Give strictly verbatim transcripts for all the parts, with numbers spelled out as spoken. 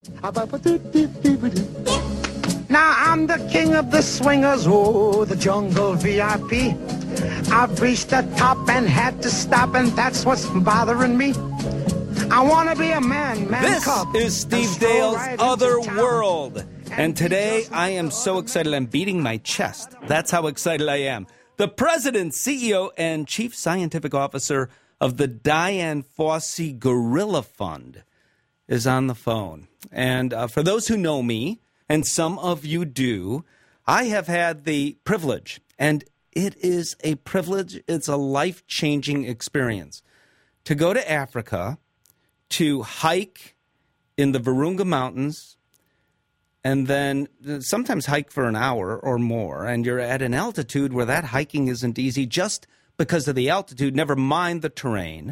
Now I'm the king of the swingers, oh, the jungle V I P. I've reached the top and had to stop, and that's what's bothering me. I want to be a man, man This cub. is Steve and stroll Dale's right into Other town. World. And today I am so excited I'm beating my chest. That's how excited I am. The President, C E O, and Chief Scientific Officer of the Dian Fossey Gorilla Fund is on the phone. And uh, for those who know me, and some of you do, I have had the privilege, and it is a privilege, it's a life-changing experience, to go to Africa, to hike in the Virunga Mountains, and then sometimes hike for an hour or more, and you're at an altitude where that hiking isn't easy just because of the altitude, never mind the terrain.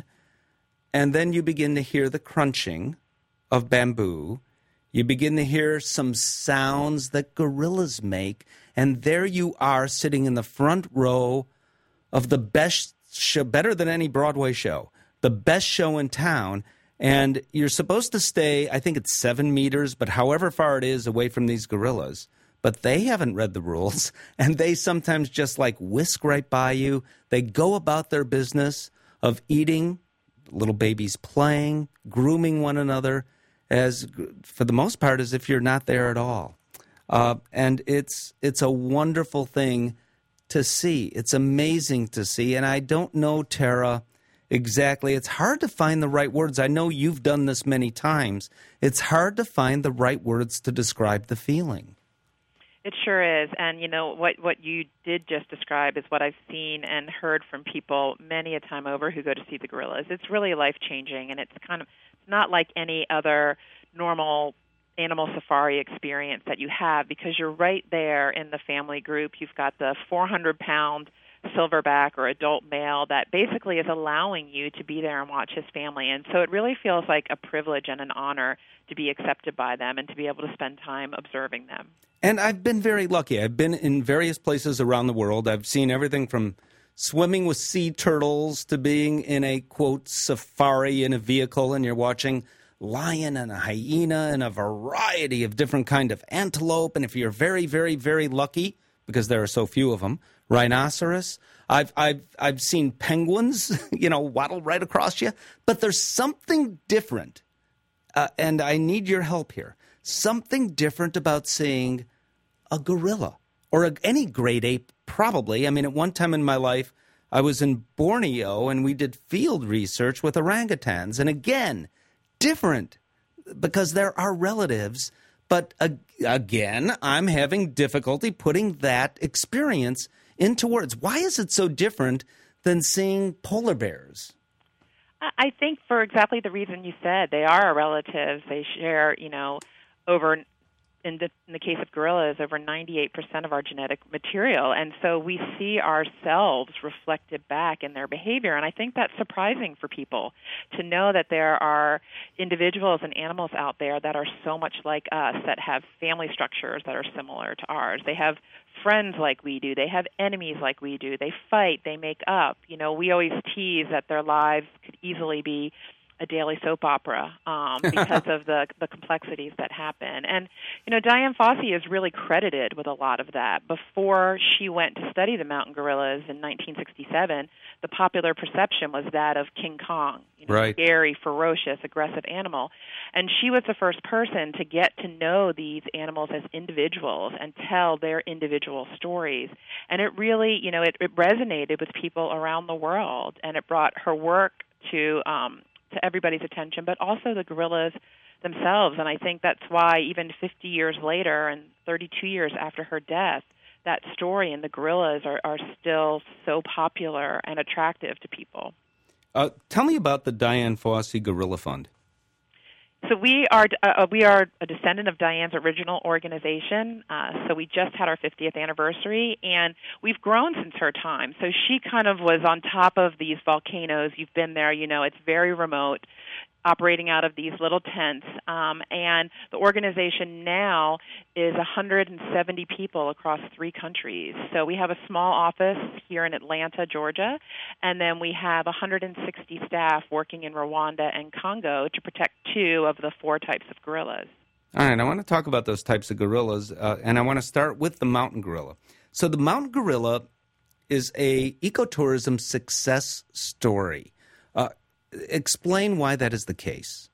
And then you begin to hear the crunching of bamboo. You begin to hear some sounds that gorillas make, and there you are sitting in the front row of the best show, better than any Broadway show, the best show in town. And you're supposed to stay, I think it's seven meters, but however far it is away from these gorillas. But they haven't read the rules, and they sometimes just like whisk right by you. They go about their business of eating, little babies playing, grooming one another, as for the most part as if you're not there at all. Uh, and it's it's a wonderful thing to see. It's amazing to see. And I don't know, Tara, exactly. It's hard to find the right words. I know you've done this many times. It's hard to find the right words to describe the feeling. It sure is. And, you know, what, what you did just describe is what I've seen and heard from people many a time over who go to see the gorillas. It's really life-changing, and it's kind of not like any other normal animal safari experience that you have, because you're right there in the family group. You've got the four hundred pound silverback or adult male that basically is allowing you to be there and watch his family. And so it really feels like a privilege and an honor to be accepted by them and to be able to spend time observing them. And I've been very lucky. I've been in various places around the world. I've seen everything from swimming with sea turtles to being in a, quote, safari in a vehicle, and you're watching lion and a hyena and a variety of different kind of antelope. And if you're very, very, very lucky, because there are so few of them, rhinoceros. I've I've I've seen penguins, you know, waddle right across you. But there's something different, uh, and I need your help here. Something different about seeing a gorilla or a, any great ape, probably. I mean, at one time in my life, I was in Borneo, and we did field research with orangutans. And again, different because there are relatives. But uh, again, I'm having difficulty putting that experience into words. Why is it so different than seeing polar bears? I think for exactly the reason you said. They are our relatives. They share, you know, over, in the, in the case of gorillas, over ninety-eight percent of our genetic material. And so we see ourselves reflected back in their behavior. And I think that's surprising for people to know that there are individuals and animals out there that are so much like us, that have family structures that are similar to ours. They have friends like we do. They have enemies like we do. They fight. They make up. You know, we always tease that their lives could easily be a daily soap opera um, because of the the complexities that happen. And, you know, Dian Fossey is really credited with a lot of that. Before she went to study the mountain gorillas in nineteen sixty-seven, the popular perception was that of King Kong, you know, right. Scary, ferocious, aggressive animal. And she was the first person to get to know these animals as individuals and tell their individual stories. And it really, you know, it, it resonated with people around the world, and it brought her work to um, to everybody's attention, but also the gorillas themselves. And I think that's why even fifty years later and thirty-two years after her death, that story and the gorillas are, are still so popular and attractive to people. Uh, tell me about the Dian Fossey Gorilla Fund. So we are uh, we are a descendant of Dian's original organization. Uh, so we just had our fiftieth anniversary, and we've grown since her time. So she kind of was on top of these volcanoes. You've been there, you know, it's very remote, operating out of these little tents. Um, and the organization now is one hundred seventy people across three countries. So we have a small office here in Atlanta, Georgia, and then we have one hundred sixty staff working in Rwanda and Congo to protect two of the four types of gorillas. All right, I want to talk about those types of gorillas, uh, and I want to start with the mountain gorilla. So the mountain gorilla is a ecotourism success story. Uh, explain why that is the case.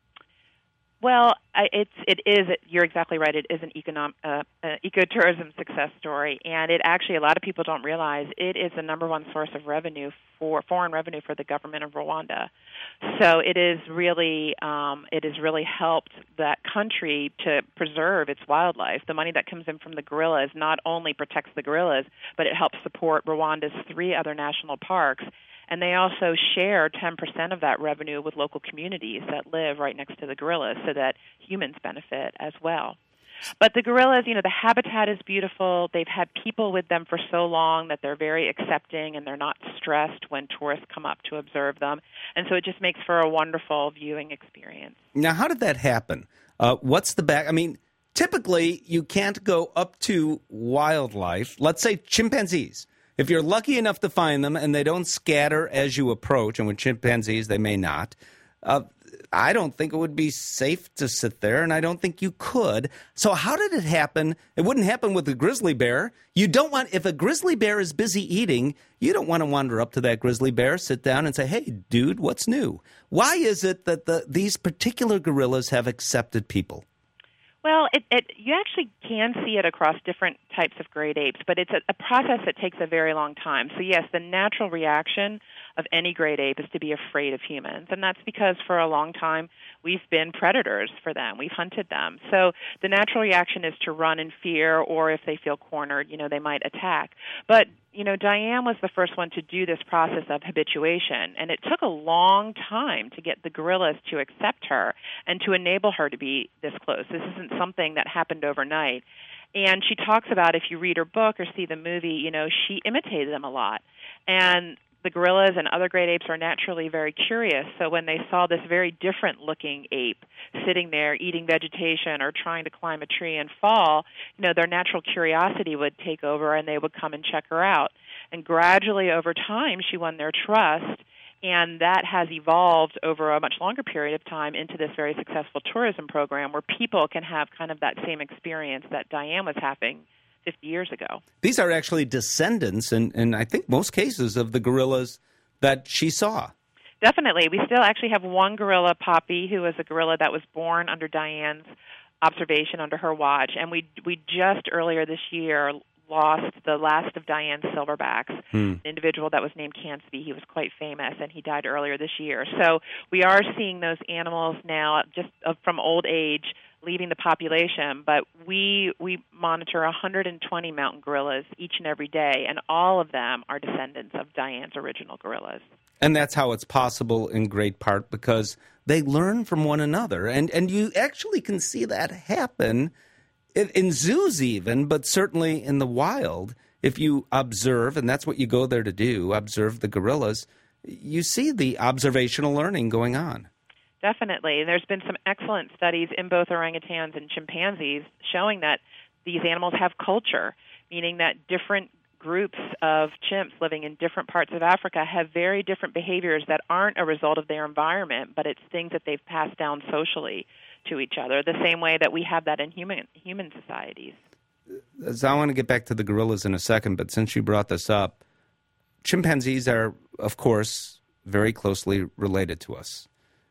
Well, I, it's it is. You're exactly right. It is an economic uh, uh, ecotourism success story, and it actually a lot of people don't realize it is the number one source of revenue for foreign revenue for the government of Rwanda. So it is really um, it has really helped that country to preserve its wildlife. The money that comes in from the gorillas not only protects the gorillas, but it helps support Rwanda's three other national parks. And they also share ten percent of that revenue with local communities that live right next to the gorillas so that humans benefit as well. But the gorillas, you know, the habitat is beautiful. They've had people with them for so long that they're very accepting and they're not stressed when tourists come up to observe them. And so it just makes for a wonderful viewing experience. Now, how did that happen? Uh, what's the back? I mean, typically you can't go up to wildlife, let's say chimpanzees. If you're lucky enough to find them and they don't scatter as you approach, and with chimpanzees they may not, uh, I don't think it would be safe to sit there, and I don't think you could. So how did it happen? It wouldn't happen with a grizzly bear. You don't want, if a grizzly bear is busy eating, you don't want to wander up to that grizzly bear, sit down and say, hey, dude, what's new? Why is it that the, these particular gorillas have accepted people? Well, it, it, you actually can see it across different types of great apes, but it's a, a process that takes a very long time. So, yes, the natural reaction of any great ape is to be afraid of humans, and that's because for a long time we've been predators for them. We've hunted them. So the natural reaction is to run in fear, or if they feel cornered, you know, they might attack. But you know, Diane was the first one to do this process of habituation, and it took a long time to get the gorillas to accept her and to enable her to be this close. This isn't something that happened overnight. And she talks about, if you read her book or see the movie, you know, she imitated them a lot. And the gorillas and other great apes are naturally very curious, so when they saw this very different-looking ape sitting there eating vegetation or trying to climb a tree and fall, you know, their natural curiosity would take over and they would come and check her out. And gradually over time, she won their trust, and that has evolved over a much longer period of time into this very successful tourism program where people can have kind of that same experience that Diane was having fifty years ago. These are actually descendants, in, in I think most cases, of the gorillas that she saw. Definitely. We still actually have one gorilla, Poppy, who is a gorilla that was born under Diane's observation under her watch. And we we just earlier this year lost the last of Diane's silverbacks, hmm. an individual that was named Cansby. He was quite famous, and he died earlier this year. So we are seeing those animals now just from old age leaving the population, but we we monitor one hundred twenty mountain gorillas each and every day, and all of them are descendants of Diane's original gorillas. And that's how it's possible in great part because they learn from one another, and, and you actually can see that happen in, in zoos even, but certainly in the wild. If you observe, and that's what you go there to do, observe the gorillas, you see the observational learning going on. Definitely. There's been some excellent studies in both orangutans and chimpanzees showing that these animals have culture, meaning that different groups of chimps living in different parts of Africa have very different behaviors that aren't a result of their environment, but it's things that they've passed down socially to each other, the same way that we have that in human human societies. So I want to get back to the gorillas in a second, but since you brought this up, chimpanzees are, of course, very closely related to us.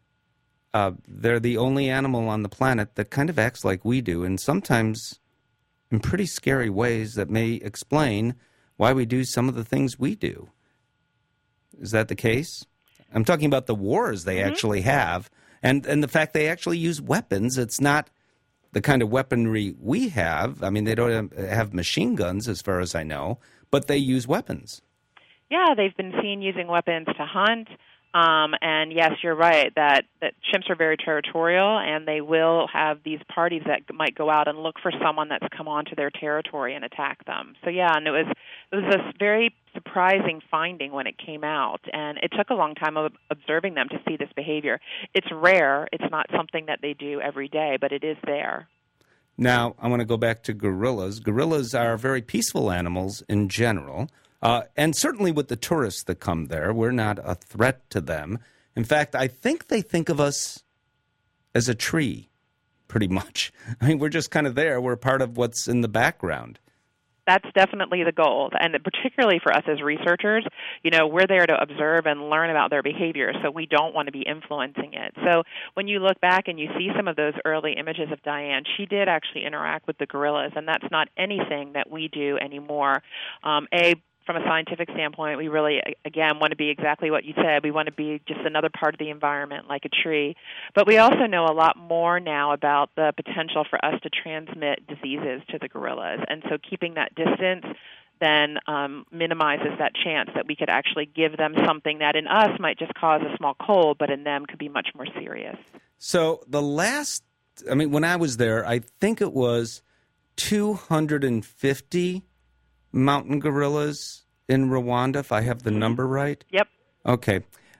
Uh, they're the only animal on the planet that kind of acts like we do, and sometimes in pretty scary ways that may explain why we do some of the things we do. Is that the case? I'm talking about the wars they mm-hmm. actually have, and, and the fact they actually use weapons. It's not the kind of weaponry we have. I mean, they don't have machine guns, as far as I know, but they use weapons. Yeah, they've been seen using weapons to hunt. Um, and yes, you're right that, that chimps are very territorial, and they will have these parties that might go out and look for someone that's come onto their territory and attack them. So yeah, and it was it was a very surprising finding when it came out, and it took a long time of observing them to see this behavior. It's rare; it's not something that they do every day, but it is there. Now, I want to go back to gorillas. Gorillas are very peaceful animals in general. Uh, and certainly with the tourists that come there, we're not a threat to them. In fact, I think they think of us as a tree, pretty much. I mean, we're just kind of there. We're part of what's in the background. That's definitely the goal, and particularly for us as researchers, you know, we're there to observe and learn about their behavior, so we don't want to be influencing it. So when you look back and you see some of those early images of Diane, she did actually interact with the gorillas, and that's not anything that we do anymore. Um, a From a scientific standpoint, we really, again, want to be exactly what you said. We want to be just another part of the environment, like a tree. But we also know a lot more now about the potential for us to transmit diseases to the gorillas. And so keeping that distance then um, minimizes that chance that we could actually give them something that in us might just cause a small cold, but in them could be much more serious. So the last, I mean, when I was there, I think it was two hundred fifty mountain gorillas in Rwanda, if I have the number right? Yep. Okay.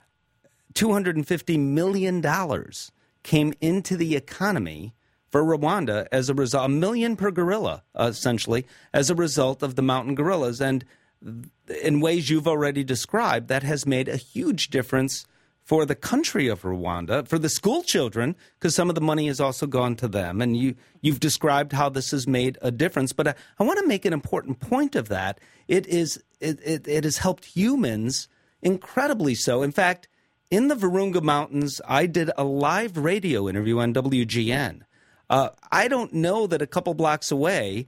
two hundred fifty million dollars came into the economy for Rwanda as a result, a million per gorilla, uh, essentially, as a result of the mountain gorillas. And in ways you've already described, that has made a huge difference for the country of Rwanda, for the school children, because some of the money has also gone to them. And you, you've described how this has made a difference. But I, I want to make an important point of that. It is it, it, it has helped humans incredibly so. In fact, in the Virunga Mountains, I did a live radio interview on W G N. Uh, I don't know that a couple blocks away,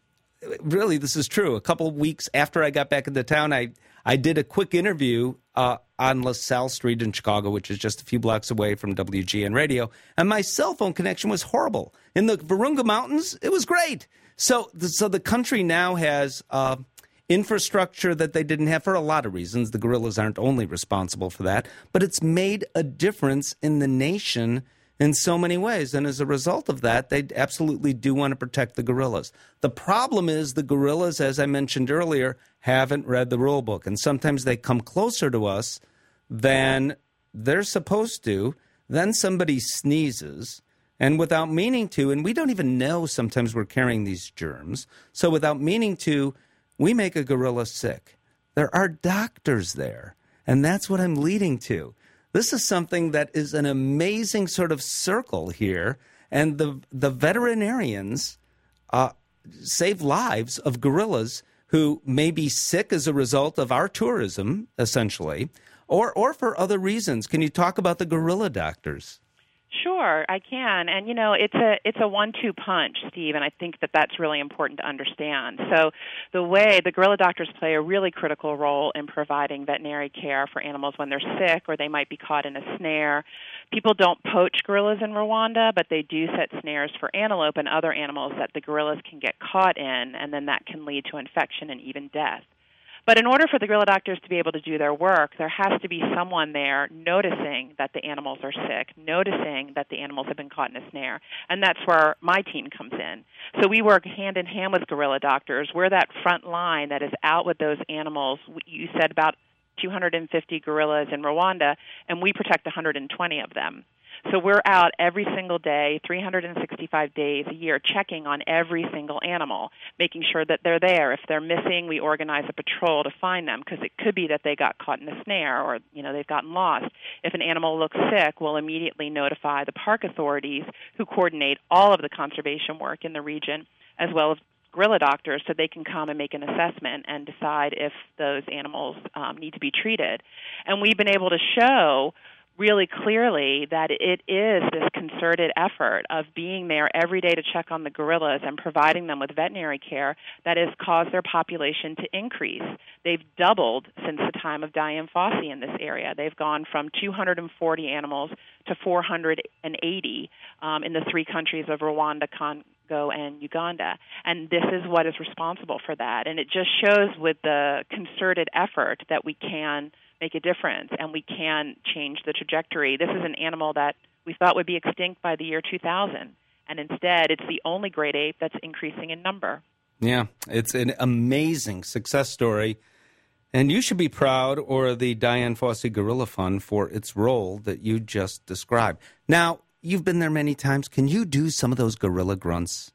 really, this is true. A couple of weeks after I got back into town, I, I did a quick interview uh, on LaSalle Street in Chicago, which is just a few blocks away from W G N Radio, and my cell phone connection was horrible. In the Virunga Mountains, it was great. So, so the country now has uh, infrastructure that they didn't have for a lot of reasons. The gorillas aren't only responsible for that, but it's made a difference in the nation in so many ways. And as a result of that, they absolutely do want to protect the gorillas. The problem is the gorillas, as I mentioned earlier, haven't read the rule book. And sometimes they come closer to us than they're supposed to. Then somebody sneezes, and without meaning to, and we don't even know sometimes we're carrying these germs. So without meaning to, we make a gorilla sick. There are doctors there. And that's what I'm leading to. This is something that is an amazing sort of circle here, and the the veterinarians uh, save lives of gorillas who may be sick as a result of our tourism, essentially, or or for other reasons. Can you talk about the gorilla doctors? Sure, I can. And, you know, it's a it's a one two punch, Steve, and I think that that's really important to understand. So the way the gorilla doctors play a really critical role in providing veterinary care for animals when they're sick or they might be caught in a snare. People don't poach gorillas in Rwanda, but they do set snares for antelope and other animals that the gorillas can get caught in, and then that can lead to infection and even death. But in order for the gorilla doctors to be able to do their work, there has to be someone there noticing that the animals are sick, noticing that the animals have been caught in a snare, and that's where my team comes in. So we work hand-in-hand with gorilla doctors. We're that front line that is out with those animals. You said about two hundred fifty gorillas in Rwanda, and we protect one hundred twenty of them. So we're out every single day, three hundred sixty-five days a year, checking on every single animal, making sure that they're there. If they're missing, we organize a patrol to find them, because it could be that they got caught in a snare or, you know, they've gotten lost. If an animal looks sick, we'll immediately notify the park authorities, who coordinate all of the conservation work in the region, as well as gorilla doctors, so they can come and make an assessment and decide if those animals um, need to be treated. And we've been able to show really clearly that it is this concerted effort of being there every day to check on the gorillas and providing them with veterinary care that has caused their population to increase. They've doubled since the time of Dian Fossey in this area. They've gone from two hundred forty animals to four hundred eighty um, in the three countries of Rwanda, Congo, and Uganda. And this is what is responsible for that. And it just shows with the concerted effort that we can make a difference, and we can change the trajectory. This is an animal that we thought would be extinct by the year two thousand, and instead it's the only great ape that's increasing in number. Yeah, it's an amazing success story, and you should be proud, or the Dian Fossey Gorilla Fund, for its role that you just described. Now, you've been there many times. Can you do some of those gorilla grunts?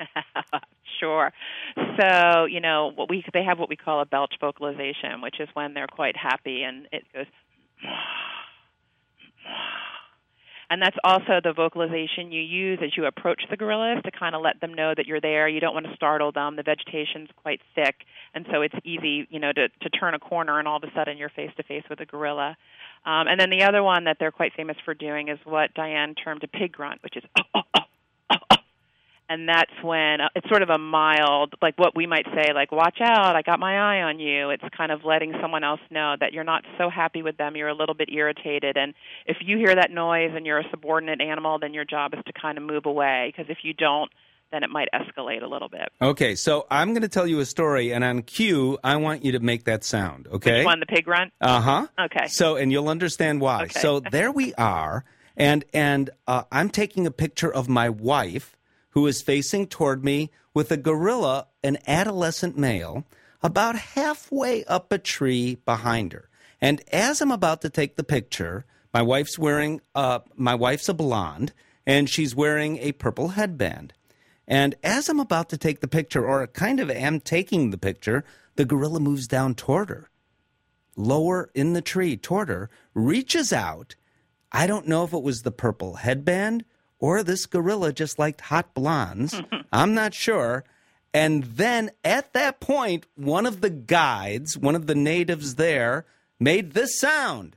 Sure. So, you know, what we they have what we call a belch vocalization, which is when they're quite happy, and it goes, And that's also the vocalization you use as you approach the gorillas to kind of let them know that you're there. You don't want to startle them. The vegetation's quite thick, and so it's easy, you know, to, to turn a corner and all of a sudden you're face-to-face with a gorilla. Um, and then the other one that they're quite famous for doing is what Diane termed a pig grunt, which is, oh, oh, oh, oh, oh. And that's when uh, it's sort of a mild, like what we might say, like, watch out, I got my eye on you. It's kind of letting someone else know that you're not so happy with them, you're a little bit irritated. And if you hear that noise and you're a subordinate animal, then your job is to kind of move away, because if you don't, then it might escalate a little bit. Okay, so I'm going to tell you a story, and on cue, I want you to make that sound, okay? Which one, the pig grunt? Uh-huh. Okay. So, and you'll understand why. Okay. So there we are, and, and uh, I'm taking a picture of my wife, who is facing toward me with a gorilla, an adolescent male, about halfway up a tree behind her. And as I'm about to take the picture, my wife's wearing, uh, my wife's a blonde, and she's wearing a purple headband. And as I'm about to take the picture, or kind of am taking the picture, the gorilla moves down toward her, lower in the tree toward her, reaches out. I don't know if it was the purple headband or this gorilla just liked hot blondes. I'm not sure. And then at that point, one of the guides, one of the natives there, made this sound.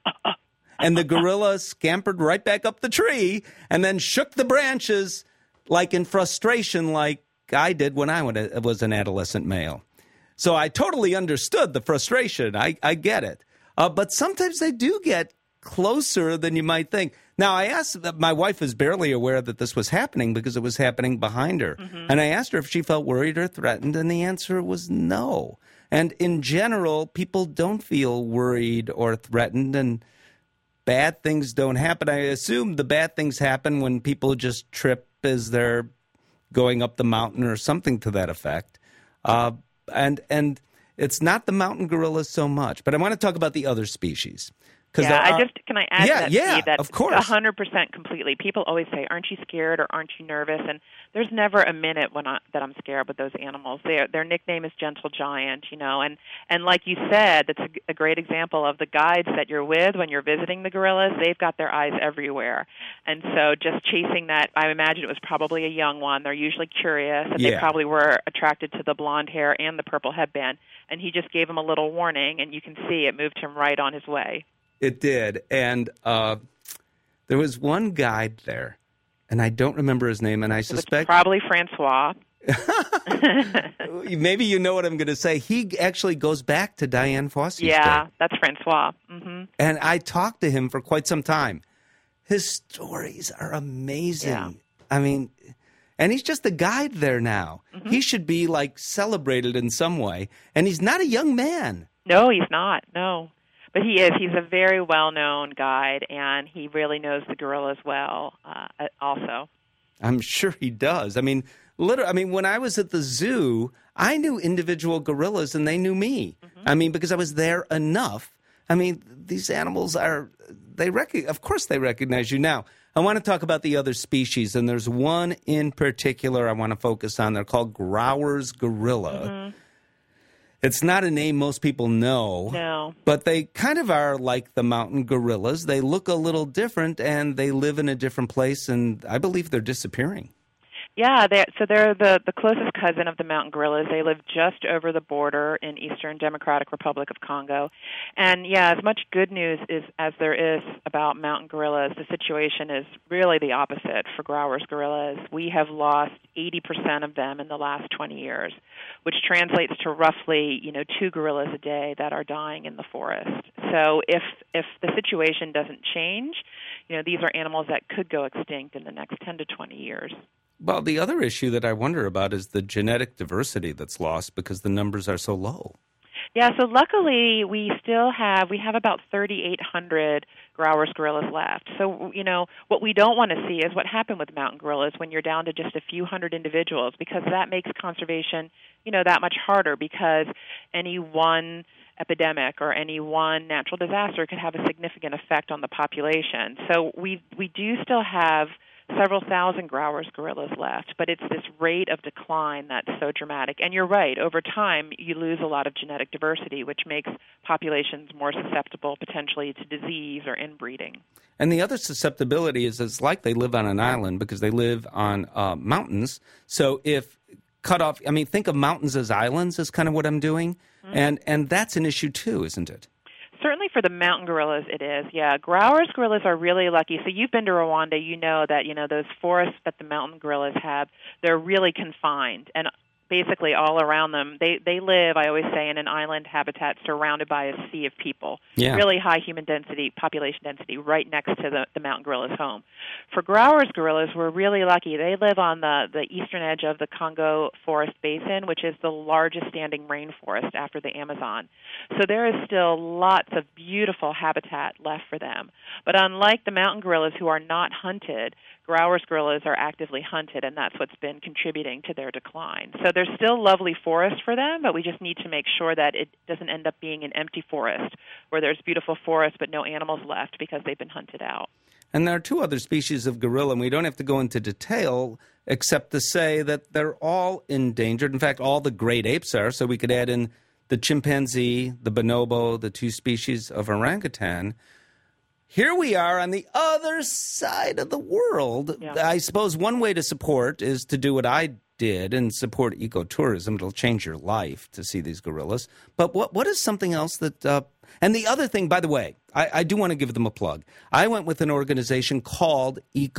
And the gorilla scampered right back up the tree and then shook the branches like in frustration, like I did when I was an adolescent male. So I totally understood the frustration. I, I get it. Uh, but sometimes they do get closer than you might think. Now, I asked, my wife was barely aware that this was happening because it was happening behind her. Mm-hmm. And I asked her if she felt worried or threatened, and the answer was no. And in general, people don't feel worried or threatened, and bad things don't happen. I assume the bad things happen when people just trip as they're going up the mountain or something to that effect. Uh, and and it's not the mountain gorillas so much. But I want to talk about the other species. Yeah, are, I just can I add yeah, that, yeah, Steve, that of course. one hundred percent completely. People always say, "Aren't you scared?" or "Aren't you nervous?" And there's never a minute when I, that I'm scared with those animals. Their their nickname is Gentle Giant, you know, and and like you said, that's a, a great example of the guides that you're with when you're visiting the gorillas. They've got their eyes everywhere, and so just chasing that. I imagine it was probably a young one. They're usually curious, and yeah. they probably were attracted to the blonde hair and the purple headband. And he just gave him a little warning, and you can see it moved him right on his way. It did, and uh, there was one guide there, and I don't remember his name, and I suspect... probably Francois. Maybe you know what I'm going to say. He actually goes back to Dian Fossey's Yeah, day. that's Francois. Mm-hmm. And I talked to him for quite some time. His stories are amazing. Yeah. I mean, and he's just a guide there now. Mm-hmm. He should be, like, celebrated in some way, and he's not a young man. No, he's not, no. But he is. He's a very well-known guide, and he really knows the gorillas well uh, also. I'm sure he does. I mean, literally, I mean, when I was at the zoo, I knew individual gorillas, and they knew me. Mm-hmm. I mean, because I was there enough. I mean, these animals are, they rec- of course they recognize you. Now, I want to talk about the other species, and there's one in particular I want to focus on. They're called Grauer's gorilla. Mm-hmm. It's not a name most people know, no. But they kind of are like the mountain gorillas. They look a little different, and they live in a different place, and I believe they're disappearing. Yeah, they're, so they're the, the closest cousin of the mountain gorillas. They live just over the border in Eastern Democratic Republic of Congo. And, yeah, as much good news is, as there is about mountain gorillas, the situation is really the opposite for Grauer's gorillas. We have lost eighty percent of them in the last twenty years, which translates to roughly, you know, two gorillas a day that are dying in the forest. So if if the situation doesn't change, you know, these are animals that could go extinct in the next ten to twenty years. Well, the other issue that I wonder about is the genetic diversity that's lost because the numbers are so low. Yeah, so luckily we still have, we have about thirty-eight hundred Grauer's gorillas left. So, you know, what we don't want to see is what happened with mountain gorillas when you're down to just a few hundred individuals, because that makes conservation, you know, that much harder, because any one epidemic or any one natural disaster could have a significant effect on the population. So we we do still have several thousand Growers gorillas left. But it's this rate of decline that's so dramatic. And you're right, over time you lose a lot of genetic diversity, which makes populations more susceptible potentially to disease or inbreeding. And the other susceptibility is it's like they live on an island because they live on uh, mountains. So if cut off, I mean, think of mountains as islands is kind of what I'm doing. Mm-hmm. And and that's an issue too, isn't it? Certainly for the mountain gorillas it is, yeah. Growers gorillas are really lucky. So you've been to Rwanda, you know that, you know, those forests that the mountain gorillas have, they're really confined. And basically all around them, they, they live, I always say, in an island habitat surrounded by a sea of people. Yeah. Really high human density, population density, right next to the, the mountain gorilla's home. For Growers gorillas, we're really lucky. They live on the, the eastern edge of the Congo Forest Basin, which is the largest standing rainforest after the Amazon. So there is still lots of beautiful habitat left for them. But unlike the mountain gorillas who are not hunted, Growers gorillas are actively hunted, and that's what's been contributing to their decline. So there's still lovely forest for them, but we just need to make sure that it doesn't end up being an empty forest where there's beautiful forest but no animals left because they've been hunted out. And there are two other species of gorilla, and we don't have to go into detail except to say that they're all endangered. In fact, all the great apes are, so we could add in the chimpanzee, the bonobo, the two species of orangutan. Here we are on the other side of the world. Yeah. I suppose one way to support is to do what I did and support ecotourism. It'll change your life to see these gorillas. But what what is something else that uh, – and the other thing, by the way, I, I do want to give them a plug. I went with an organization called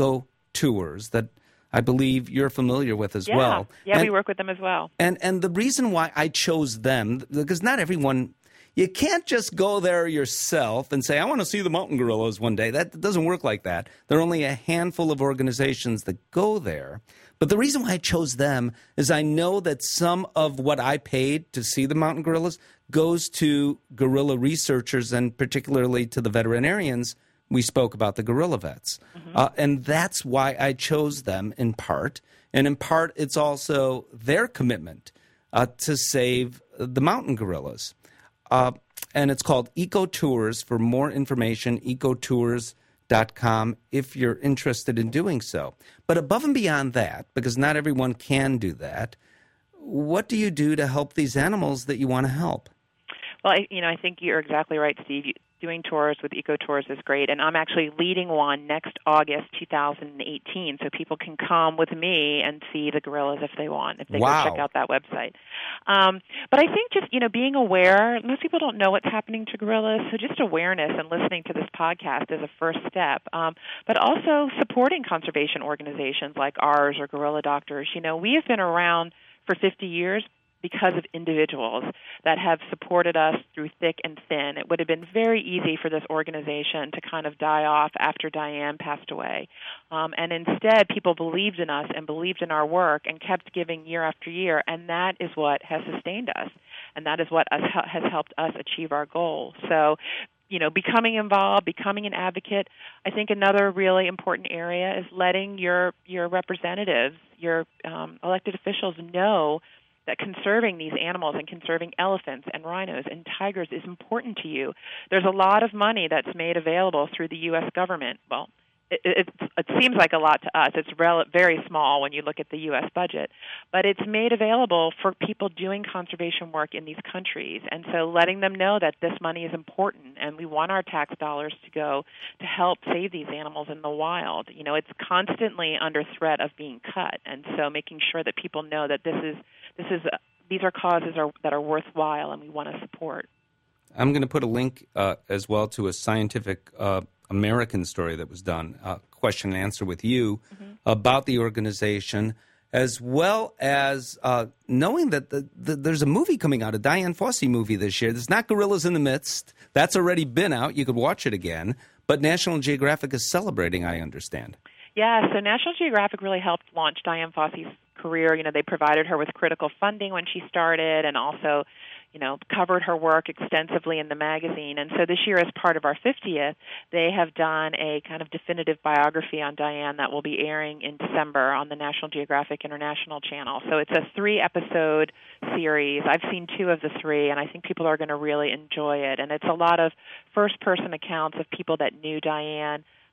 Ecotours that I believe you're familiar with as yeah. well. Yeah, and, we work with them as well. And And the reason why I chose them, because not everyone – you can't just go there yourself and say, I want to see the mountain gorillas one day. That doesn't work like that. There are only a handful of organizations that go there. But the reason why I chose them is I know that some of what I paid to see the mountain gorillas goes to gorilla researchers and particularly to the veterinarians. We spoke about the gorilla vets. Mm-hmm. Uh, and that's why I chose them in part. And in part, it's also their commitment uh, to save the mountain gorillas. Uh, and it's called Ecotours. For more information, ecotours dot com if you're interested in doing so. But above and beyond that, because not everyone can do that, what do you do to help these animals that you want to help? Well, I, you know, I think you're exactly right, Steve. You, doing tours with Ecotours is great, and I'm actually leading one next August two thousand eighteen, so people can come with me and see the gorillas if they want, if they wow. go check out that website. Um, but I think just, you know, being aware, most people don't know what's happening to gorillas, so just awareness and listening to this podcast is a first step. Um, but also supporting conservation organizations like ours or Gorilla Doctors. You know, we have been around for fifty years because of individuals that have supported us through thick and thin. It would have been very easy for this organization to kind of die off after Diane passed away. Um, and instead, people believed in us and believed in our work and kept giving year after year, and that is what has sustained us, and that is what us, has helped us achieve our goal. So, you know, becoming involved, becoming an advocate. I think another really important area is letting your, your representatives, your um, elected officials know that conserving these animals and conserving elephants and rhinos and tigers is important to you. There's a lot of money that's made available through the U S government. Well, it, it, it seems like a lot to us. It's rel- very small when you look at the U S budget. But it's made available for people doing conservation work in these countries. And so letting them know that this money is important and we want our tax dollars to go to help save these animals in the wild. You know, it's constantly under threat of being cut. And so making sure that people know that this is This is uh, these are causes are, that are worthwhile, and we want to support. I'm going to put a link uh, as well to a scientific uh, American story that was done, uh, question and answer with you, mm-hmm. about the organization, as well as uh, knowing that the, the, there's a movie coming out, a Dian Fossey movie this year. There's not Gorillas in the Midst. That's already been out. You could watch it again. But National Geographic is celebrating, I understand. Yeah, so National Geographic really helped launch Dian Fossey's career. You know, they provided her with critical funding when she started and also, you know, covered her work extensively in the magazine. And so this year, as part of our fiftieth, they have done a kind of definitive biography on Diane that will be airing in December on the National Geographic International channel. So it's a three-episode series. I've seen two of the three, and I think people are going to really enjoy it. And it's a lot of first-person accounts of people that knew Diane,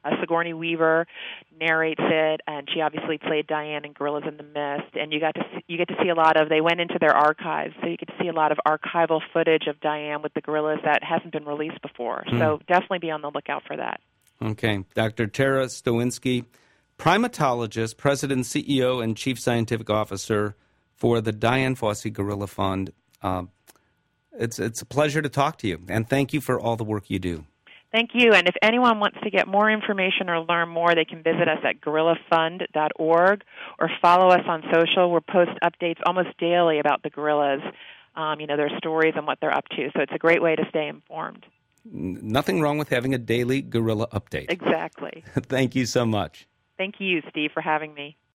Uh, Sigourney Weaver narrates it, and she obviously played Diane in Gorillas in the Mist. And you got to see, you get to see a lot of. They went into their archives, so you get to see a lot of archival footage of Diane with the gorillas that hasn't been released before. Mm. So definitely be on the lookout for that. Okay, Doctor Tara Stoinski, primatologist, president, C E O, and chief scientific officer for the Dian Fossey Gorilla Fund. Uh, it's it's a pleasure to talk to you, and thank you for all the work you do. Thank you. And if anyone wants to get more information or learn more, they can visit us at gorilla fund dot org or follow us on social. We post updates almost daily about the gorillas, um, you know, their stories and what they're up to. So it's a great way to stay informed. Nothing wrong with having a daily gorilla update. Exactly. Thank you so much. Thank you, Steve, for having me.